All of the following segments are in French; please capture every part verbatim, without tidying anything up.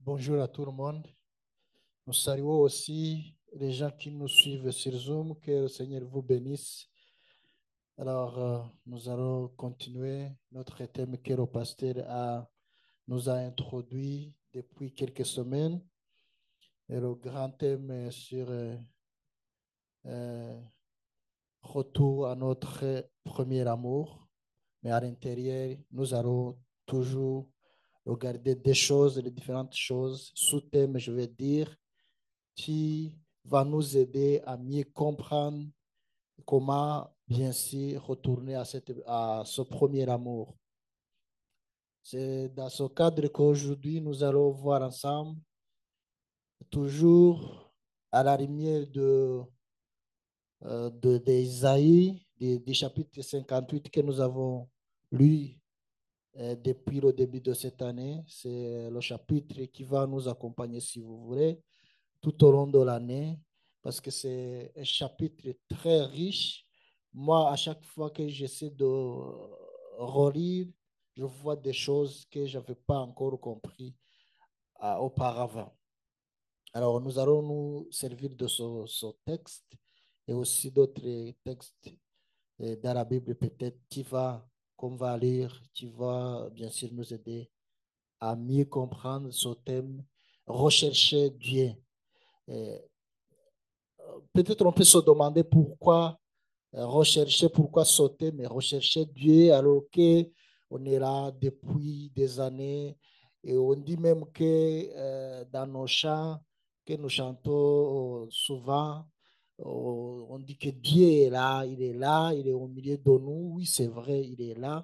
Bonjour à tout le monde. Nous saluons aussi les gens qui nous suivent sur Zoom. Que le Seigneur vous bénisse. Alors, euh, nous allons continuer notre thème que le pasteur a, nous a introduit depuis quelques semaines. Et le grand thème est sur euh, euh, retour à notre premier amour. Mais à l'intérieur, nous allons toujours regarder des choses, les différentes choses, sous-thèmes, je vais dire, qui va nous aider à mieux comprendre comment, bien sûr, retourner à, cette, à ce premier amour. C'est dans ce cadre qu'aujourd'hui, nous allons voir ensemble, toujours à la lumière de, euh, de, d'Ésaïe, du chapitre cinquante-huit que nous avons lu euh, depuis le début de cette année. C'est le chapitre qui va nous accompagner, si vous voulez, tout au long de l'année, parce que c'est un chapitre très riche. Moi, à chaque fois que j'essaie de relire, je vois des choses que je n'avais pas encore compris euh, auparavant. Alors, nous allons nous servir de ce, ce texte et aussi d'autres textes euh, dans la Bible, peut-être, qui va, qu'on va lire, qui va bien sûr nous aider à mieux comprendre ce thème, rechercher Dieu. Euh, Peut-être on peut se demander pourquoi euh, rechercher, pourquoi sauter, mais rechercher Dieu alors qu'on est là depuis des années et on dit même que euh, dans nos chants que nous chantons euh, souvent, euh, on dit que Dieu est là, il est là, il est au milieu de nous. Oui, c'est vrai, il est là.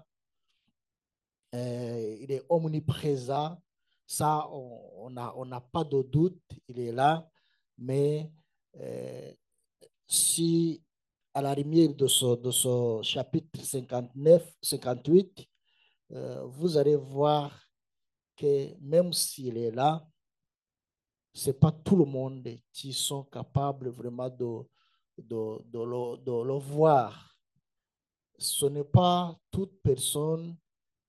Euh, il est omniprésent. Ça, on n'a on n'a pas de doute, il est là. Mais euh, si, à la lumière de ce, de ce chapitre cinquante-neuf, cinquante-huit, euh, vous allez voir que même s'il est là, ce n'est pas tout le monde qui sont capables vraiment de, de, de, le, de le voir. Ce n'est pas toute personne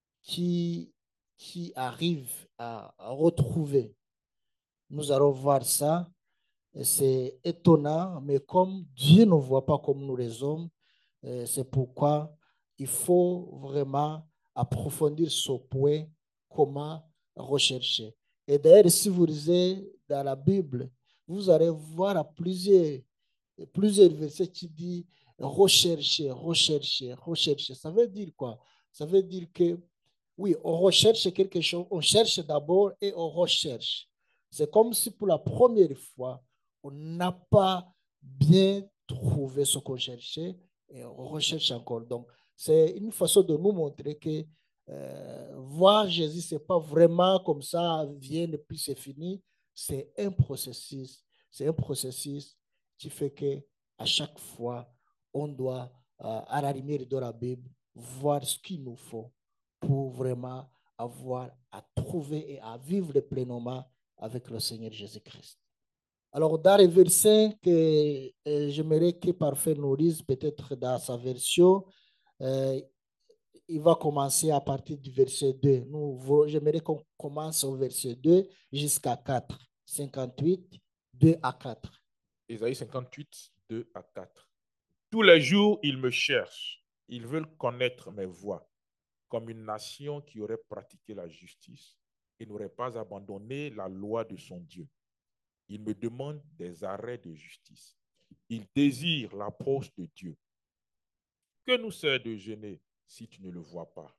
qui, qui arrive à, à retrouver. Nous allons voir ça. C'est étonnant, mais comme Dieu ne voit pas comme nous les hommes, euh, c'est pourquoi il faut vraiment approfondir ce point, comment rechercher. Et d'ailleurs, si vous lisez dans la Bible, vous allez voir à plusieurs, plusieurs versets qui disent rechercher, rechercher, rechercher. Ça veut dire quoi? Ça veut dire que, oui, on recherche quelque chose, on cherche d'abord et on recherche. C'est comme si pour la première fois, on n'a pas bien trouvé ce qu'on cherchait et on recherche encore. Donc, c'est une façon de nous montrer que euh, voir Jésus, ce n'est pas vraiment comme ça, vient et puis c'est fini. C'est un processus. C'est un processus qui fait que à chaque fois, on doit, euh, à la lumière de la Bible, voir ce qu'il nous faut pour vraiment avoir à trouver et à vivre pleinement avec le Seigneur Jésus-Christ. Alors, dans les versets que euh, j'aimerais que Parfait nous lise, peut-être dans sa version, euh, il va commencer à partir du verset deux. Nous, j'aimerais qu'on commence au verset deux jusqu'à quatre. cinquante-huit, deux à quatre. Ésaïe cinquante-huit, deux à quatre. Tous les jours, ils me cherchent. Ils veulent connaître mes voies, comme une nation qui aurait pratiqué la justice et n'aurait pas abandonné la loi de son Dieu. Ils me demandent des arrêts de justice. Ils désirent l'approche de Dieu. Que nous sert de jeûner si tu ne le vois pas?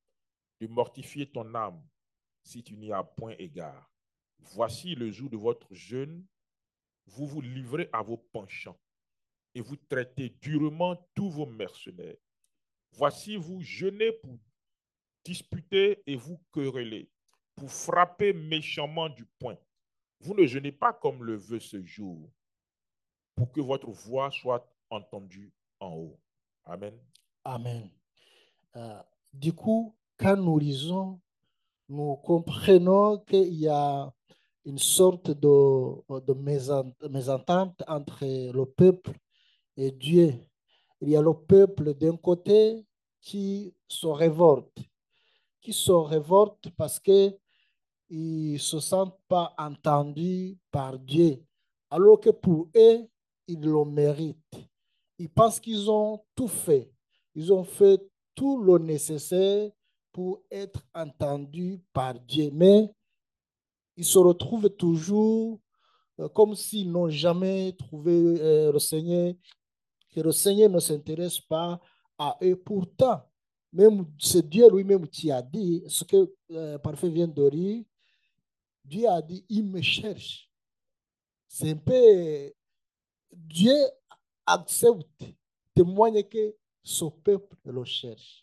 De mortifier ton âme si tu n'y as point égard. Voici le jour de votre jeûne. Vous vous livrez à vos penchants et vous traitez durement tous vos mercenaires. Voici, vous jeûnez pour disputer et vous quereller, pour frapper méchamment du poing. Vous ne jeûnez pas comme le veut ce jour, pour que votre voix soit entendue en haut. Amen. Amen. Euh, du coup, quand nous lisons, nous comprenons qu'il y a une sorte de, de mésentente entre le peuple et Dieu. Il y a le peuple d'un côté qui se révolte, qui se révolte parce que ils ne se sentent pas entendus par Dieu, alors que pour eux, ils le méritent. Ils pensent qu'ils ont tout fait. Ils ont fait tout le nécessaire pour être entendus par Dieu, mais ils se retrouvent toujours euh, comme s'ils n'ont jamais trouvé euh, le Seigneur, que le Seigneur ne s'intéresse pas à eux. Pourtant, même c'est Dieu lui-même qui a dit, ce que euh, Parfait vient de dire, Dieu a dit, il me cherche. C'est un peu, Dieu accepte, témoigne que son peuple le cherche.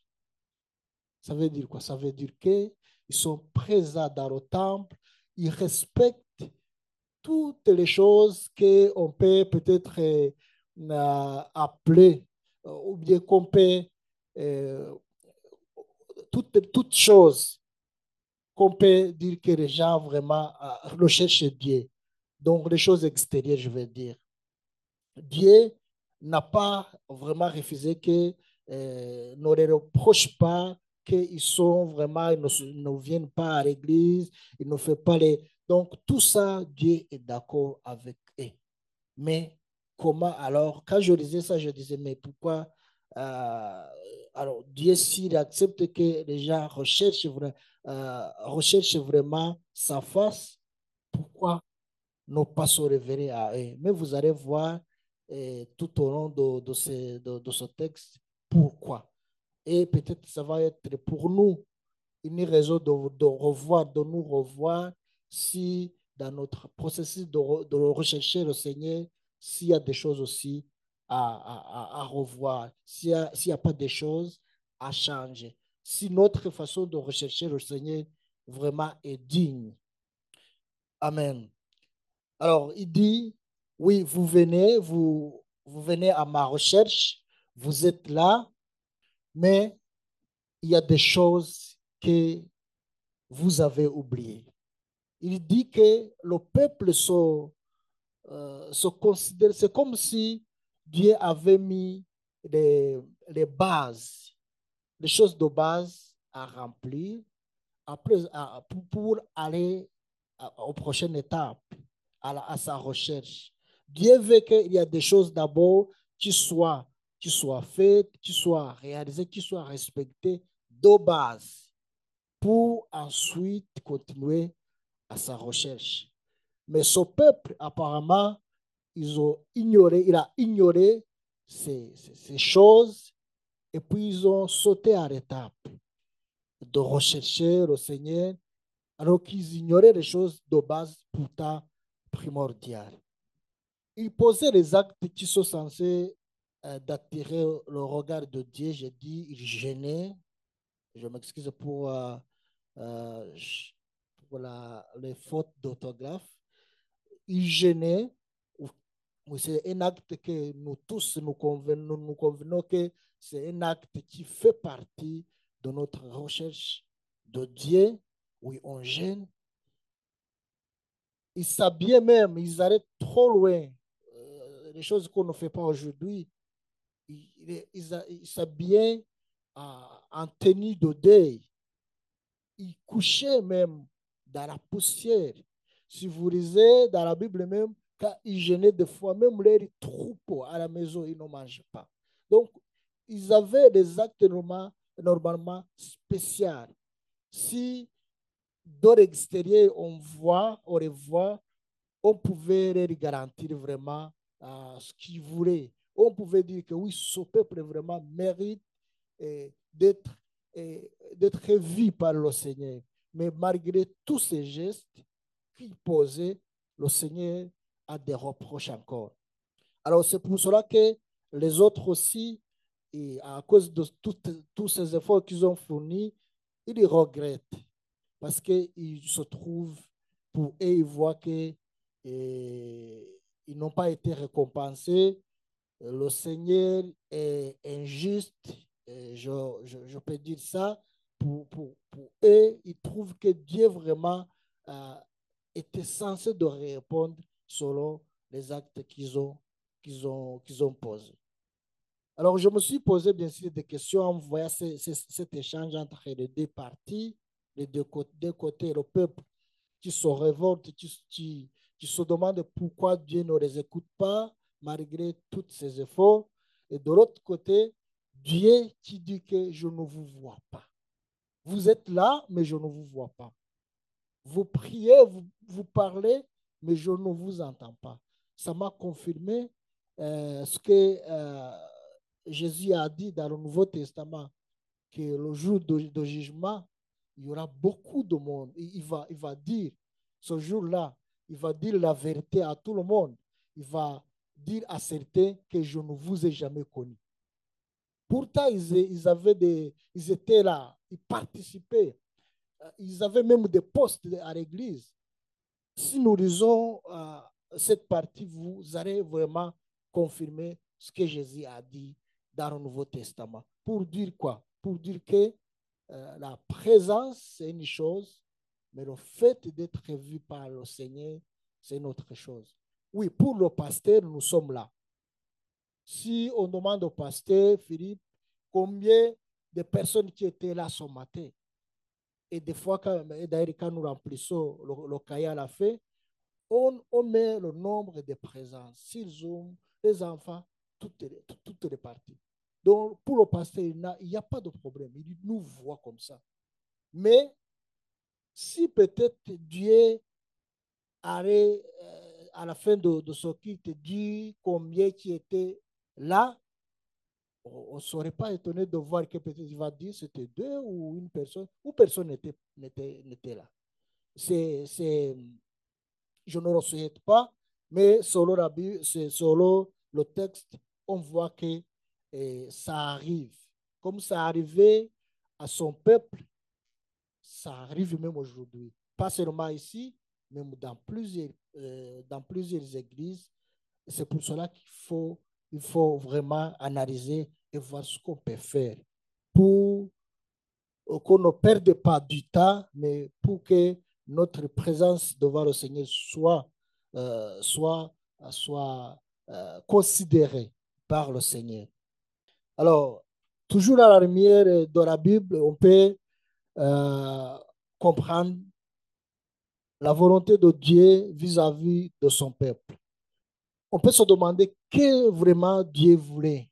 Ça veut dire quoi? Ça veut dire qu'ils sont présents dans le temple, ils respectent toutes les choses qu'on peut peut-être euh, appeler, euh, ou bien qu'on peut, euh, toutes, toutes choses qu'on peut dire que les gens vraiment euh, recherchent Dieu. Donc, les choses extérieures, je veux dire. Dieu n'a pas vraiment refusé que euh, ne les reproche pas qu'ils sont vraiment, ils ne, ils ne viennent pas à l'église, ils ne font pas les... Donc, tout ça, Dieu est d'accord avec eux. Mais comment alors, quand je disais ça, je disais, mais pourquoi euh, alors Dieu, s'il accepte que les gens recherchent, euh, recherchent vraiment sa face, pourquoi ne pas se révéler à eux? Mais vous allez voir eh, tout au long de, de, ce, de, de ce texte pourquoi. Et peut-être ça va être pour nous une raison de, de revoir, de nous revoir si dans notre processus de, de rechercher le Seigneur, s'il y a des choses aussi à, à, à revoir, s'il n'y a, s'il y a pas des choses à changer, si notre façon de rechercher le Seigneur vraiment est digne. Amen. Alors, il dit, oui, vous venez, vous, vous venez à ma recherche, vous êtes là, mais il y a des choses que vous avez oubliées. Il dit que le peuple se, euh, se considère, c'est comme si Dieu avait mis les, les bases, les choses de base à remplir après, à, pour, pour aller à, aux prochaines étapes, à, la, à sa recherche. Dieu veut qu'il y ait des choses d'abord qui soient, qui soient faites, qui soient réalisées, qui soient respectées de base pour ensuite continuer à sa recherche. Mais ce peuple, apparemment, ils ont ignoré, il a ignoré ces, ces, ces choses et puis ils ont sauté à l'étape de rechercher le Seigneur alors qu'ils ignoraient les choses de base pourtant primordiales. Ils posaient les actes qui sont censés euh, d'attirer le regard de Dieu. J'ai dit, ils gênaient. Je m'excuse pour, euh, euh, pour la, les fautes d'orthographe. Ils gênaient. C'est un acte que nous tous nous convenons, nous convenons que c'est un acte qui fait partie de notre recherche de Dieu. Oui, on gêne. Ils s'habillaient même, ils allaient trop loin. Euh, les choses qu'on ne fait pas aujourd'hui. Ils, ils, ils s'habillaient en, en tenue de deuil. Ils couchaient même dans la poussière. Si vous lisez dans la Bible même, quand ils gênaient des fois, même les troupeaux à la maison, ils ne mangeaient pas. Donc, ils avaient des actes normalement, normalement spéciaux. Si dans l'extérieur, on voit, on les voit, on pouvait leur garantir vraiment euh, ce qu'ils voulaient. On pouvait dire que oui, ce peuple vraiment mérite eh, d'être eh, d'être vu par le Seigneur. Mais malgré tous ces gestes qu'il posait, le Seigneur a des reproches encore. Alors c'est pour cela que les autres aussi, et à cause de tout, tous ces efforts qu'ils ont fournis, ils regrettent parce qu'ils se trouvent, pour eux, ils voient que et ils n'ont pas été récompensés. Le Seigneur est injuste. Je, je, je, peux dire ça. Pour, pour, pour eux, ils trouvent que Dieu vraiment euh, était censé de répondre selon les actes qu'ils ont, qu'ils ont, qu'ils ont posés. Alors, je me suis posé bien sûr des questions en voyant ce, ce, cet échange entre les deux parties, les deux côtés, deux côtés, le peuple tu se révoltes, tu, tu, tu se demandes pourquoi Dieu ne les écoute pas malgré tous ses efforts. Et de l'autre côté, Dieu qui dit que je ne vous vois pas. Vous êtes là, mais je ne vous vois pas. Vous priez, vous, vous parlez, mais je ne vous entends pas. Ça m'a confirmé euh, ce que euh, Jésus a dit dans le Nouveau Testament, que le jour de, de jugement, il y aura beaucoup de monde. Il, il, va, il va dire, ce jour-là, il va dire la vérité à tout le monde. Il va dire à certains que je ne vous ai jamais connus. Pourtant, ils, ils, avaient des, ils étaient là, ils participaient. Ils avaient même des postes à l'église. Si nous lisons euh, cette partie, vous allez vraiment confirmer ce que Jésus a dit dans le Nouveau Testament. Pour dire quoi? Pour dire que euh, la présence, c'est une chose, mais le fait d'être vu par le Seigneur, c'est une autre chose. Oui, pour le pasteur, nous sommes là. Si on demande au pasteur, Philippe, combien de personnes qui étaient là ce matin, et des fois, quand, d'ailleurs, quand nous remplissons le, le cahier à la fin, on, on met le nombre de présences. S'ils ont les enfants, toutes, toutes les parties. Donc, pour le pasteur, il n'y a, a pas de problème. Il nous voit comme ça. Mais si peut-être Dieu allait, euh, à la fin de, de ce qu'il te dit, combien qui était là, on ne serait pas étonné de voir que peut-être il va dire c'était deux ou une personne, ou personne n'était, n'était, n'était là. C'est, c'est, je ne le souhaite pas, mais selon, la Bible, selon le texte, on voit que eh, ça arrive. Comme ça arrivait à son peuple, ça arrive même aujourd'hui. Pas seulement ici, mais dans plusieurs, euh, dans plusieurs églises. C'est pour cela qu'il faut, il faut vraiment analyser et voir ce qu'on peut faire pour qu'on ne perde pas du temps, mais pour que notre présence devant le Seigneur soit, euh, soit, soit euh, considérée par le Seigneur. Alors, toujours à la lumière de la Bible, on peut euh, comprendre la volonté de Dieu vis-à-vis de son peuple. On peut se demander que vraiment Dieu voulait.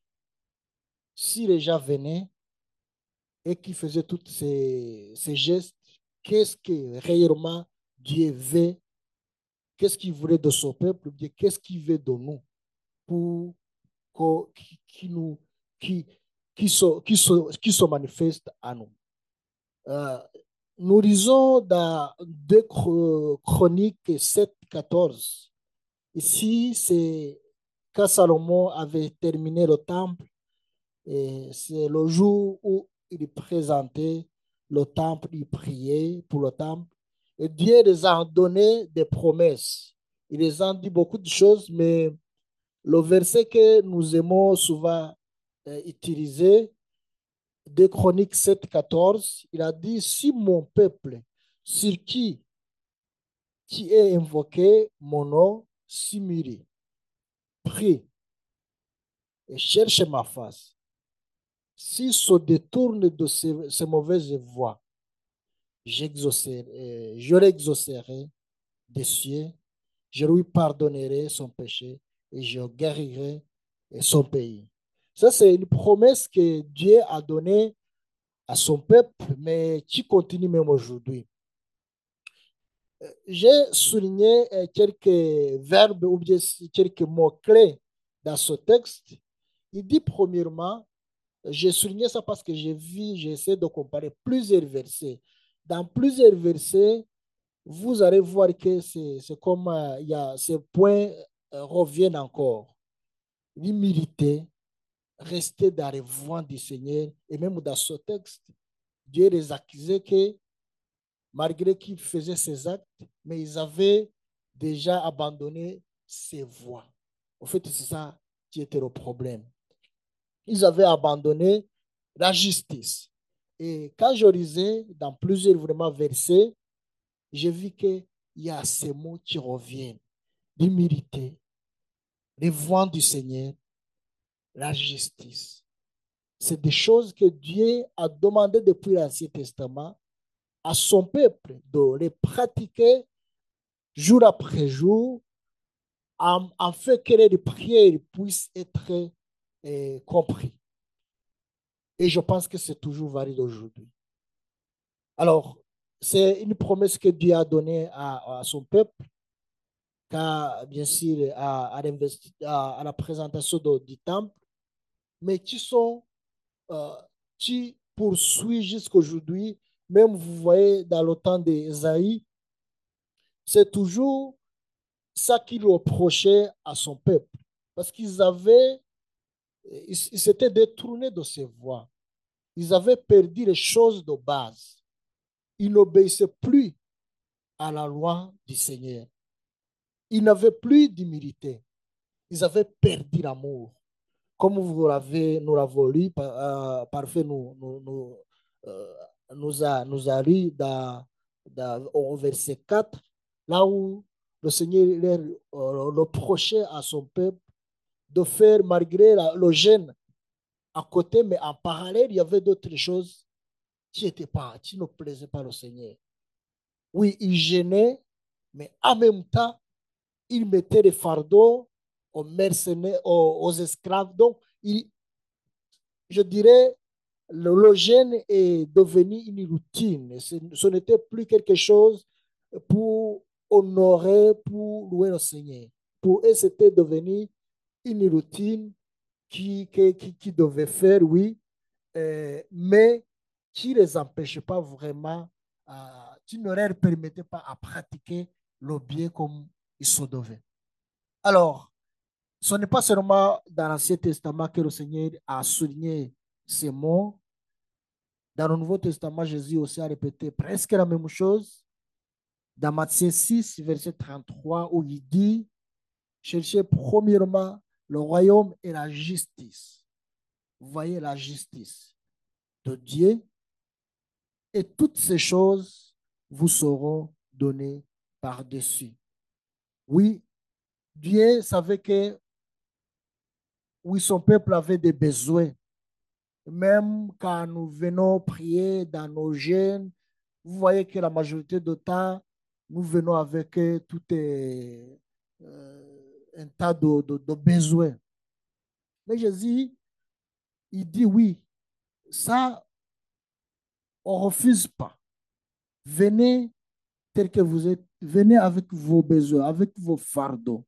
Si les gens venaient et qui faisaient tous ces, ces gestes, qu'est-ce que réellement Dieu veut? Qu'est-ce qu'il voulait de son peuple? Qu'est-ce qu'il veut de nous pour qui, qui nous qui, qui, se, qui, se, qui se manifeste à nous? Euh, nous lisons dans deux Chroniques sept, quatorze. Ici, c'est quand Salomon avait terminé le temple, et c'est le jour où il présentait le temple, il priait pour le temple. Et Dieu les a donné des promesses. Il les a dit beaucoup de choses, mais le verset que nous aimons souvent euh, utiliser, de Chroniques sept, quatorze, il a dit, si mon peuple, sur qui, qui est invoqué mon nom, s'humilie, prie et cherche ma face, s'il se détourne de ces, ces mauvaises voies, j'exaucerai, je l'exaucerai des cieux, je lui pardonnerai son péché et je guérirai son pays. Ça, c'est une promesse que Dieu a donnée à son peuple, mais qui continue même aujourd'hui. J'ai souligné quelques verbes ou bien quelques mots-clés dans ce texte. Il dit premièrement, j'ai souligné ça parce que j'ai vu, j'ai essayé de comparer plusieurs versets. Dans plusieurs versets, vous allez voir que c'est comme euh, il y a, ces points euh, reviennent encore. L'humilité, rester dans les voies du Seigneur, et même dans ce texte, Dieu les accusait que malgré qu'ils faisaient ces actes, mais ils avaient déjà abandonné ces voies. En fait, c'est ça qui était le problème. Ils avaient abandonné la justice. Et quand je lisais dans plusieurs vraiment versets, j'ai vu qu'il y a ces mots qui reviennent. L'humilité, les voies du Seigneur, la justice. C'est des choses que Dieu a demandé depuis l'Ancien Testament à son peuple de les pratiquer jour après jour, en, en fait que les prières puissent être euh, compris. Et je pense que c'est toujours valide aujourd'hui. Alors, c'est une promesse que Dieu a donnée à, à son peuple, car bien sûr, à, à, à, à la présentation de, du temple, mais qui sont, euh, qui poursuivent jusqu'aujourd'hui. Même vous voyez dans le temps d'Ésaïe, c'est toujours ça qu'il reprochait à son peuple. Parce qu'ils avaient, ils ils s'étaient détournés de ses voies. Ils avaient perdu les choses de base. Ils n'obéissaient plus à la loi du Seigneur. Ils n'avaient plus d'humilité. Ils avaient perdu l'amour. Comme vous l'avez, nous l'avons lu, euh, parfait nous, nous, nous, euh, nous, a, nous a lu dans, dans, au verset quatre, là où le Seigneur leur, euh, reprochait à son peuple de faire, malgré la, le jeûne à côté, mais en parallèle, il y avait d'autres choses qui, étaient pas, qui ne plaisaient pas au Seigneur. Oui, ils gênaient, mais en même temps, ils mettaient les fardeaux aux mercenaires, aux, aux esclaves. Donc, il, je dirais, le, le jeûne est devenu une routine. Ce, ce n'était plus quelque chose pour honorer, pour louer le Seigneur. Pour eux, c'était devenu une routine qui, qui, qui, qui devait faire, oui, euh, mais qui ne les empêchait pas vraiment, euh, qui ne leur permettait pas à pratiquer le bien comme ils se devaient. Alors, ce n'est pas seulement dans l'Ancien Testament que le Seigneur a souligné ces mots. Dans le Nouveau Testament, Jésus aussi a répété presque la même chose. Dans Matthieu six, verset trente-trois, où il dit, cherchez premièrement le royaume et la justice. Vous voyez la justice de Dieu, et toutes ces choses vous seront données par-dessus. Oui, Dieu savait que oui, son peuple avait des besoins. Même quand nous venons prier dans nos jeûnes, vous voyez que la majorité du temps, nous venons avec euh, tout est, euh, un tas de, de, de besoins. Mais Jésus, il dit oui, ça, on ne refuse pas. Venez tel que vous êtes, venez avec vos besoins, avec vos fardeaux.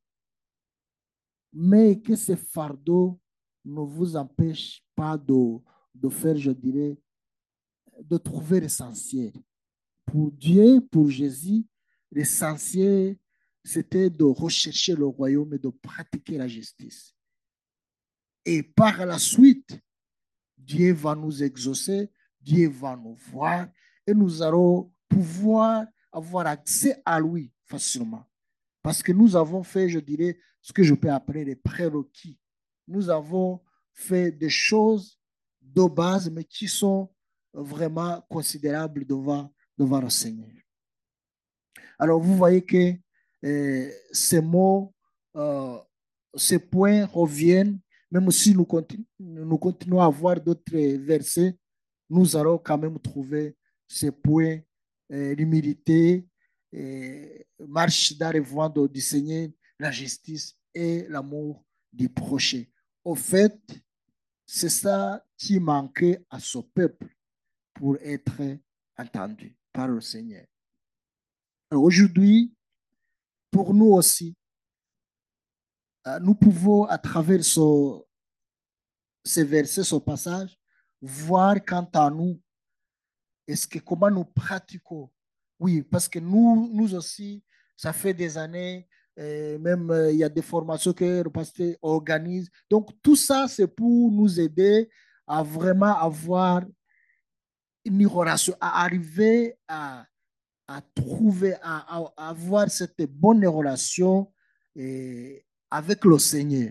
Mais que ces fardeaux ne vous empêchent pas de, de faire, je dirais, de trouver l'essentiel. Pour Dieu, pour Jésus, l'essentiel, c'était de rechercher le royaume et de pratiquer la justice. Et par la suite, Dieu va nous exaucer, Dieu va nous voir et nous allons pouvoir avoir accès à lui facilement. Parce que nous avons fait, je dirais, ce que je peux appeler les prérequis. Nous avons fait des choses de base, mais qui sont vraiment considérables devant, devant le Seigneur. Alors, vous voyez que euh, ces mots, euh, ces points reviennent, même si nous, continu nous continuons à voir d'autres versets, nous allons quand même trouver ces points, euh, l'humilité, euh, marche dans les voies du Seigneur, la justice et l'amour du prochain. Au fait, c'est ça qui manquait à ce peuple pour être entendu par le Seigneur. Aujourd'hui, pour nous aussi, euh, nous pouvons, à travers ce, ces versets, ce passage, voir quant à nous, est-ce que comment nous pratiquons. Oui, parce que nous, nous aussi, ça fait des années, euh, même euh, il y a des formations que le pasteur organise. Donc, tout ça, c'est pour nous aider à vraiment avoir une relation, à arriver à, à trouver, à, à, à avoir cette bonne relation euh, avec le Seigneur.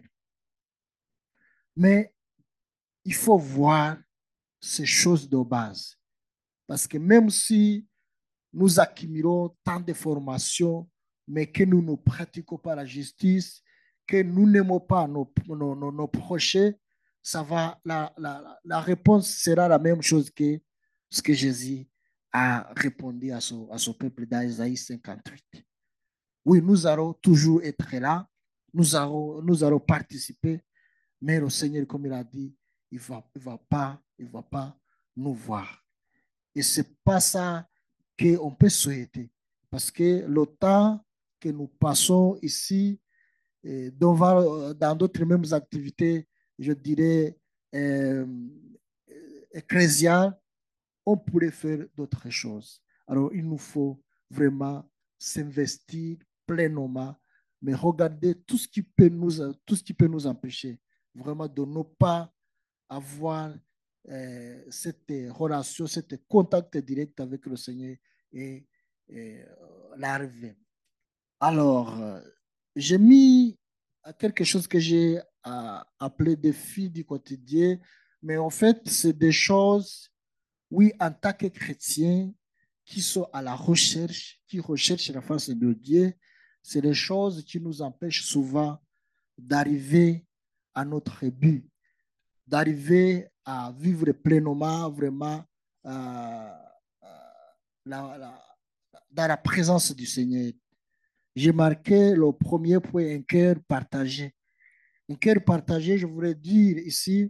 Mais il faut voir ces choses de base. Parce que même si nous accumulons tant de formations, mais que nous ne pratiquons pas la justice, que nous n'aimons pas nos, nos, nos, nos prochains, ça va, la, la, la réponse sera la même chose que ce que Jésus a répondu à son, à son peuple dans Isaïe cinquante-huit. Oui, nous allons toujours être là, nous allons, nous allons participer, mais le Seigneur, comme il a dit, il ne va, il va pas, il va pas nous voir. Et ce n'est pas ça qu'on peut souhaiter. Parce que le temps que nous passons ici, euh, dans dans d'autres mêmes activités, je dirais, euh, ecclésiales, on pourrait faire d'autres choses. Alors, il nous faut vraiment s'investir pleinement, mais regarder tout ce qui peut nous, tout ce qui peut nous empêcher vraiment de ne pas avoir euh, cette relation, ce contact direct avec le Seigneur et, et euh, l'arrivée. Alors, euh, j'ai mis quelque chose que j'ai euh, appelé défi du quotidien, mais en fait, c'est des choses, oui, en tant que chrétiens, qui sont à la recherche, qui recherchent la face de Dieu. C'est des choses qui nous empêchent souvent d'arriver à notre but, d'arriver à vivre pleinement, vraiment, euh, euh, la, la, dans la présence du Seigneur. J'ai marqué le premier point, un cœur partagé. Un cœur partagé, je voudrais dire ici,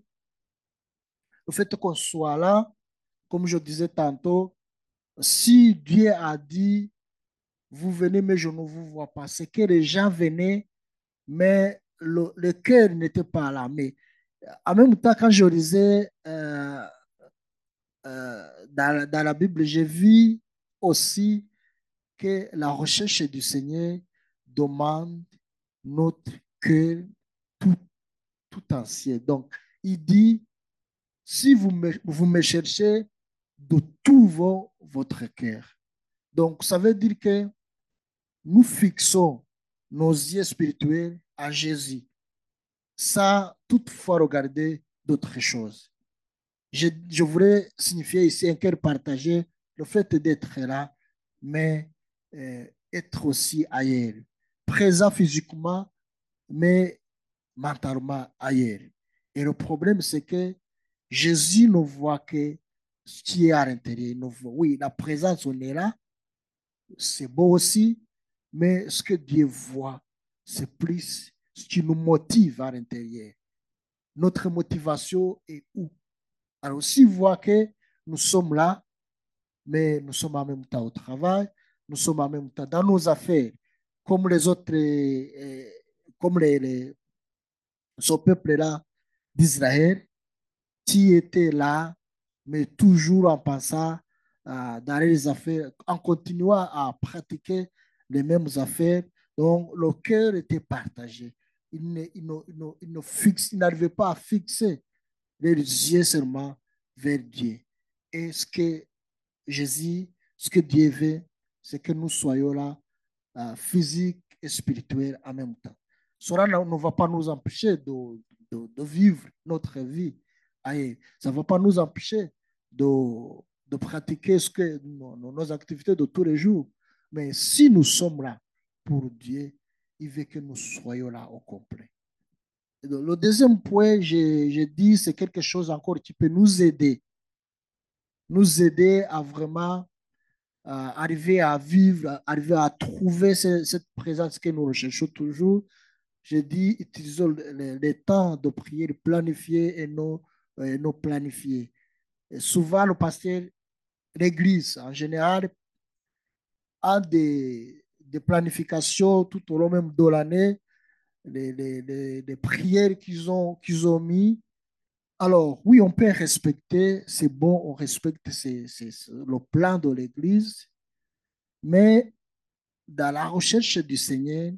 le fait qu'on soit là, comme je disais tantôt, si Dieu a dit, vous venez, mais je ne vous vois pas, c'est que les gens venaient, mais le, le cœur n'était pas là. Mais en même temps, quand je lisais euh, euh, dans, dans la Bible, j'ai vu aussi que la recherche du Seigneur demande notre cœur tout, tout entier. Donc, il dit, si vous me, vous me cherchez de tout vos, votre cœur. Donc, ça veut dire que nous fixons nos yeux spirituels à Jésus, sans toutefois regarder d'autres choses. Je, je voudrais signifier ici un cœur partagé, le fait d'être là, mais euh, être aussi ailleurs, présent physiquement, mais mentalement ailleurs. Et le problème, c'est que Jésus ne voit que ce qui est à l'intérieur. Oui, la présence, on est là, c'est beau aussi, mais ce que Dieu voit, c'est plus ce qui nous motive à l'intérieur. Notre motivation est où? Alors, s'il voit que nous sommes là, mais nous sommes en même temps au travail, nous sommes en même temps dans nos affaires, comme les autres, euh, comme les, les, ce peuple-là d'Israël, qui était là, mais toujours en pensant euh, dans les affaires, en continuant à pratiquer les mêmes affaires. Donc, le cœur était partagé. Il ne, il ne, il ne, il ne fixe, il n'arrivait pas à fixer les yeux seulement vers Dieu. Et ce que Jésus, ce que Dieu veut, c'est que nous soyons là, euh, physique et spirituel en même temps. Cela ne va pas nous empêcher de, de, de vivre notre vie. Aïe, ça ne va pas nous empêcher de, de pratiquer ce que, nos, nos activités de tous les jours. Mais si nous sommes là pour Dieu, il veut que nous soyons là au complet. Le deuxième point, j'ai dit, c'est quelque chose encore qui peut nous aider, nous aider à vraiment euh, arriver à vivre, arriver à trouver ce, cette présence que nous recherchons toujours. J'ai dit, utilisons les, les temps de prière planifiés et non, euh, non planifiés. Et souvent, le pasteur, l'église en général, a des, des planifications tout au long même de l'année, les, les, les, les prières qu'ils ont, qu'ils ont mis. Alors, oui, on peut respecter, c'est bon, on respecte c'est, c'est, le plan de l'Église, mais dans la recherche du Seigneur,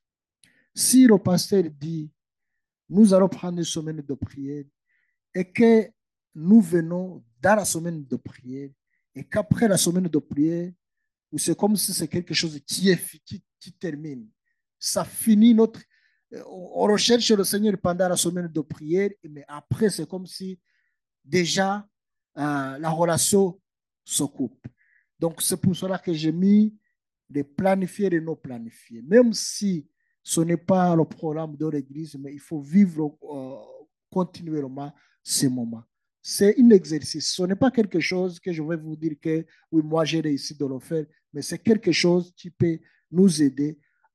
si le pasteur dit, nous allons prendre une semaine de prière, et que nous venons dans la semaine de prière, et qu'après la semaine de prière, c'est comme si c'est quelque chose qui, est, qui, qui termine, ça finit notre... On recherche le Seigneur pendant la semaine de prière, mais après, c'est comme si déjà euh, la relation se coupe. Donc, c'est pour cela que j'ai mis les planifiés et les non planifiés. Même si ce n'est pas le programme de l'Église, mais il faut vivre euh, continuellement ces moments. C'est un exercice. Ce n'est pas quelque chose que je vais vous dire que oui, moi j'ai réussi de le faire, mais c'est quelque chose qui peut nous aider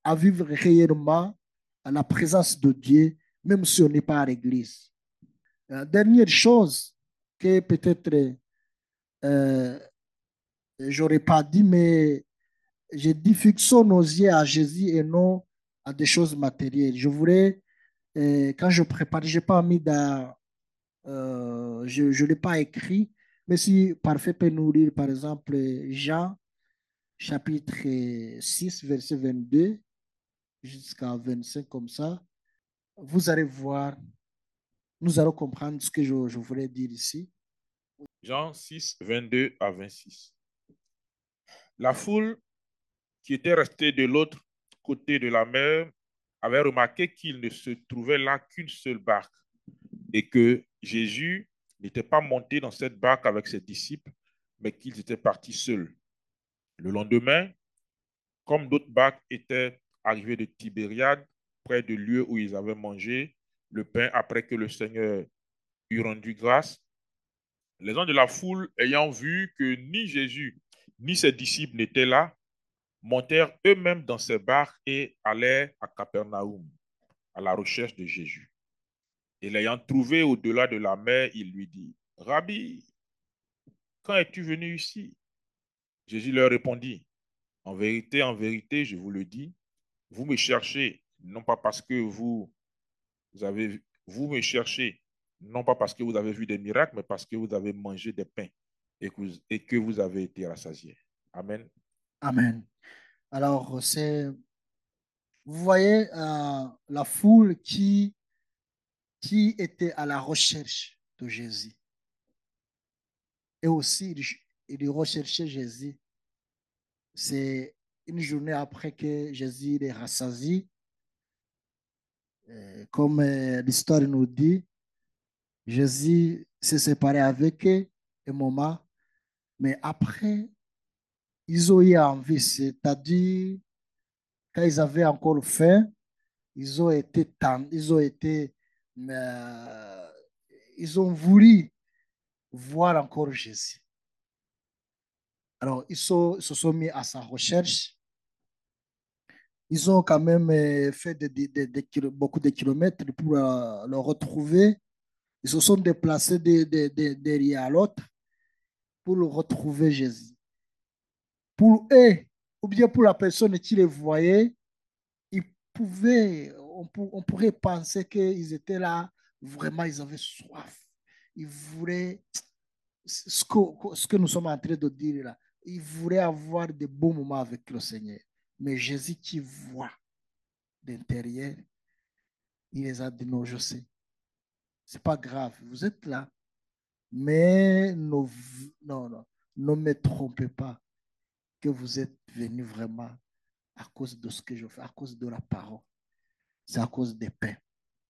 à vivre réellement à la présence de Dieu, même si on n'est pas à l'église. La dernière chose que peut-être euh, j'aurais pas dit, mais j'ai dit fixons nos yeux à Jésus et non à des choses matérielles. Je voulais, euh, quand je prépare, je n'ai pas mis dans, euh, je ne l'ai pas écrit, mais si Parfait peut nous lire, par exemple, Jean, chapitre six, verset vingt-deux, jusqu'à vingt-cinq, comme ça, vous allez voir, nous allons comprendre ce que je, je voulais dire ici. Jean six, vingt-deux à vingt-six. La foule qui était restée de l'autre côté de la mer avait remarqué qu'il ne se trouvait là qu'une seule barque et que Jésus n'était pas monté dans cette barque avec ses disciples, mais qu'ils étaient partis seuls. Le lendemain, comme d'autres barques étaient arrivées de Tibériade, près du lieu où ils avaient mangé le pain après que le Seigneur eut rendu grâce, les gens de la foule, ayant vu que ni Jésus ni ses disciples n'étaient là, montèrent eux-mêmes dans ces barques et allèrent à Capernaum, à la recherche de Jésus. Et l'ayant trouvé au-delà de la mer, il lui dit, « Rabbi, quand es-tu venu ici ?» Jésus leur répondit, « En vérité, en vérité, je vous le dis, vous me cherchez, non pas parce que vous, vous avez, vous me cherchez, non pas parce que vous avez vu des miracles, mais parce que vous avez mangé des pains et que vous, et que vous avez été rassasiés. » Amen. Amen. Alors, c'est, vous voyez euh, la foule qui, qui était à la recherche de Jésus. Et aussi, il, il recherchait Jésus. C'est une journée après que Jésus les rassasie. Euh, Comme euh, l'histoire nous dit, Jésus s'est séparé avec eux un moment, mais après, ils ont eu envie, c'est-à-dire quand ils avaient encore faim, ils ont été tendus, ils ont été, euh, ils ont voulu voir encore Jésus. Alors, ils, sont, ils se sont mis à sa recherche. Ils ont quand même euh, fait de, de, de, de kilo, beaucoup de kilomètres pour euh, le retrouver. Ils se sont déplacés de, de, de, derrière à l'autre pour le retrouver Jésus. Pour eux, ou bien pour la personne qui les voyait, ils pouvaient, on, pour, on pourrait penser qu'ils étaient là, vraiment, ils avaient soif. Ils voulaient, ce que, ce que nous sommes en train de dire là, ils voulaient avoir de bons moments avec le Seigneur. Mais Jésus qui voit d'intérieur, il les a dit non, je sais. C'est pas grave, vous êtes là. Mais non, non, non, ne me trompez pas que vous êtes venus vraiment à cause de ce que je fais, à cause de la parole. C'est à cause des pains.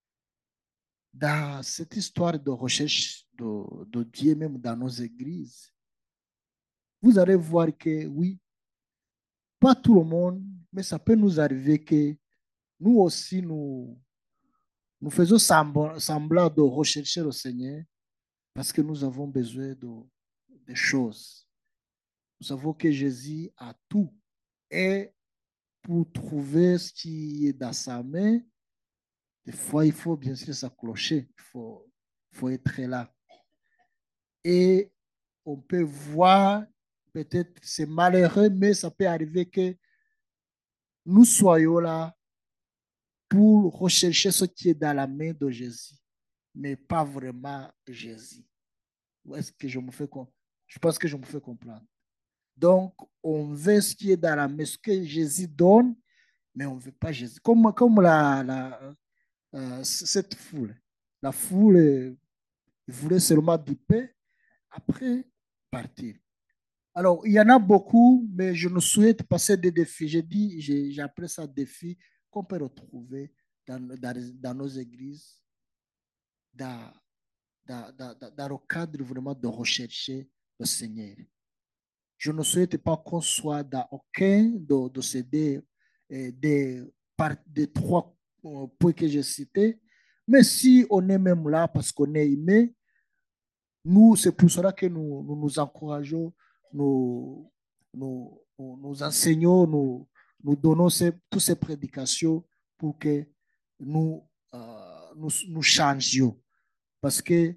Dans cette histoire de recherche de, de Dieu, même dans nos églises, vous allez voir que oui, pas tout le monde, mais ça peut nous arriver que nous aussi, nous, nous faisons semblant, semblant de rechercher le Seigneur parce que nous avons besoin de, de choses. Nous savons que Jésus a tout. Et pour trouver ce qui est dans sa main, des fois, il faut bien sûr s'accrocher. Il faut, il faut être là. Et on peut voir, peut-être c'est malheureux, mais ça peut arriver que nous soyons là pour rechercher ce qui est dans la main de Jésus, mais pas vraiment Jésus. Est-ce que je me fais comprendre? Je pense que je me fais comprendre. Donc, on veut ce qui est dans la main, ce que Jésus donne, mais on ne veut pas Jésus. Comme, comme la, la, euh, cette foule. La foule euh, voulait seulement du pain, après partir. Alors, il y en a beaucoup, mais je ne souhaite passer des défis. J'ai dit, j'ai, j'ai appelé ça défi qu'on peut retrouver dans, dans, dans nos églises, dans, dans, dans, dans le cadre vraiment de rechercher le Seigneur. Je ne souhaite pas qu'on soit dans aucun de, de ces deux, euh, des, par, des trois euh, points que j'ai cités. Mais si on est même là parce qu'on est aimé, nous, c'est pour cela que nous nous, nous encourageons, nous, nous, nous, nous enseignons, nous, nous donnons ces, toutes ces prédications pour que nous, euh, nous, nous changions. Parce que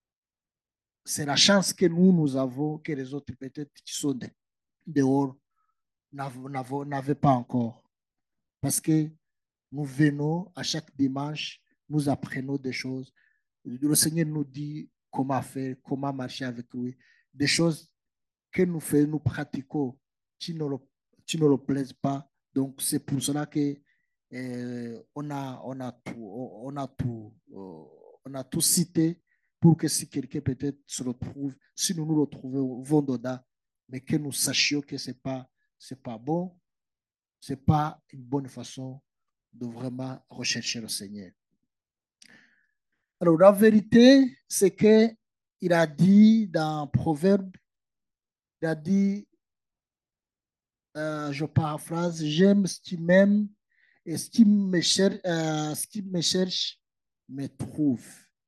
c'est la chance que nous, nous avons, que les autres peut-être qui sont de, dehors n'avaient pas encore. Parce que nous venons à chaque dimanche, nous apprenons des choses. Le Seigneur nous dit comment faire, comment marcher avec lui. Des choses que nous faisons, nous pratiquons, qui ne le, qui ne le plaisent pas. Donc, c'est pour cela que euh, on, a, on, a tout, on, a tout, euh, on a tout cité pour que si quelqu'un peut-être se retrouve, si nous nous retrouvons dedans, mais que nous sachions que ce n'est pas, c'est pas bon, ce n'est pas une bonne façon de vraiment rechercher le Seigneur. Alors, la vérité, c'est qu'il a dit dans Proverbe, il a dit, euh, je paraphrase, j'aime ce qui m'aime et ce qui me cherche, euh, ce qui me cherche me trouve.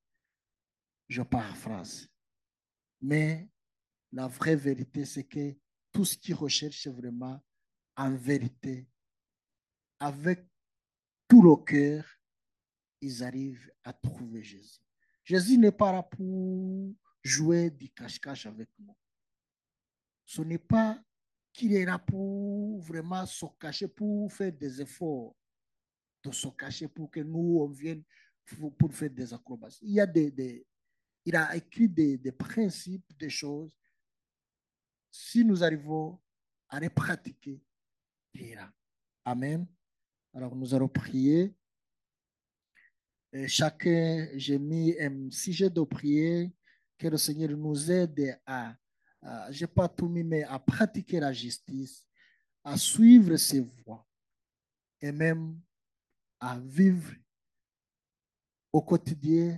Je paraphrase. Mais la vraie vérité, c'est que tout ce qui recherche vraiment, en vérité, avec tout le cœur, ils arrivent à trouver Jésus. Jésus n'est pas là pour jouer du cache-cache avec nous. Ce n'est pas qu'il est là pour vraiment se cacher, pour faire des efforts de se cacher pour que nous, on vienne pour, pour faire des acrobaties. Il y a des, des il a écrit des, des principes, des choses. Si nous arrivons à les pratiquer, il ira. Amen. Alors, nous allons prier. Et chacun, j'ai mis un sujet de prière, que le Seigneur nous aide à, à je n'ai pas tout mis, mais à pratiquer la justice, à suivre ses voies et même à vivre au quotidien,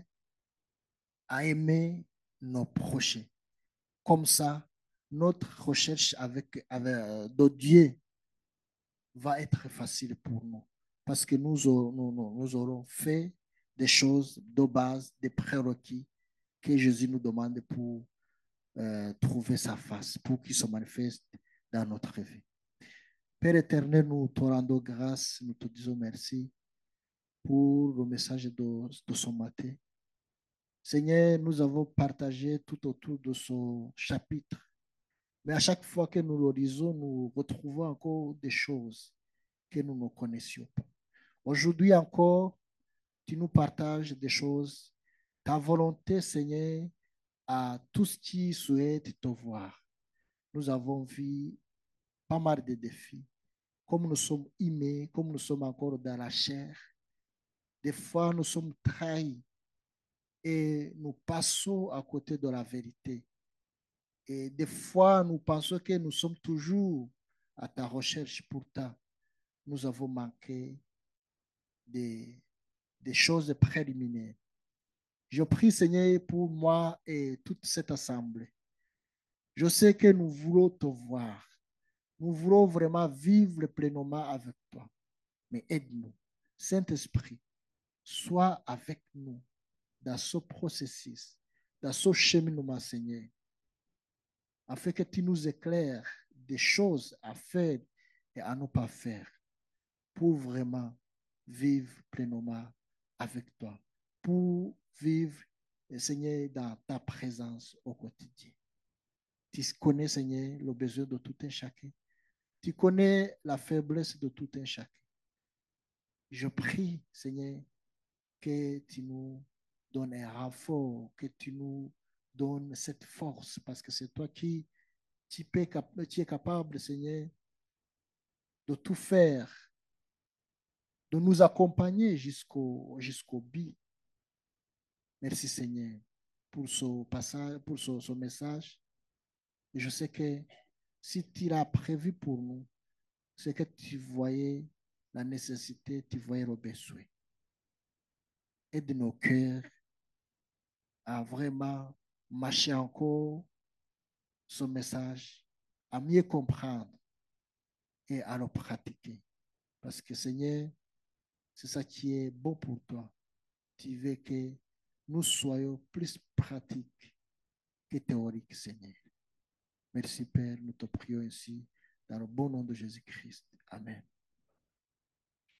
à aimer nos prochains. Comme ça, notre recherche avec, avec euh, d'autres dieux va être facile pour nous. Parce que nous aurons, nous, nous aurons fait des choses de base, des prérequis que Jésus nous demande pour euh, trouver sa face, pour qu'il se manifeste dans notre vie. Père éternel, nous te rendons grâce, nous te disons merci pour le message de, de ce matin. Seigneur, nous avons partagé tout autour de ce chapitre. Mais à chaque fois que nous le lisons, nous retrouvons encore des choses que nous ne connaissions pas. Aujourd'hui encore, tu nous partages des choses. Ta volonté, Seigneur, à tous qui souhaitent te voir. Nous avons vu pas mal de défis. Comme nous sommes aimés, comme nous sommes encore dans la chair, des fois nous sommes trahis et nous passons à côté de la vérité. Et des fois, nous pensons que nous sommes toujours à ta recherche. Pourtant, nous avons manqué des, des choses préliminaires. Je prie, Seigneur, pour moi et toute cette assemblée. Je sais que nous voulons te voir. Nous voulons vraiment vivre pleinement avec toi. Mais aide-nous. Saint-Esprit, sois avec nous dans ce processus, dans ce cheminement, Seigneur, afin que tu nous éclaires des choses à faire et à ne pas faire pour vraiment vivre pleinement avec toi, pour vivre, Seigneur, dans ta présence au quotidien. Tu connais, Seigneur, le besoin de tout un chacun. Tu connais la faiblesse de tout un chacun. Je prie, Seigneur, que tu nous donnes un renfort, que tu nous donnes cette force, parce que c'est toi qui tu es capable, Seigneur, de tout faire, de nous accompagner jusqu'au jusqu'au but. Merci, Seigneur, pour ce passage, pour ce, ce message. Et je sais que si tu l'as prévu pour nous, c'est que tu voyais la nécessité, tu voyais le besoin. Aide nos cœurs à vraiment marcher encore ce message, à mieux comprendre et à le pratiquer. Parce que, Seigneur, c'est ça qui est bon pour toi. Tu veux que nous soyons plus pratiques que théoriques, Seigneur. Merci, Père, nous te prions ainsi dans le bon nom de Jésus-Christ. Amen.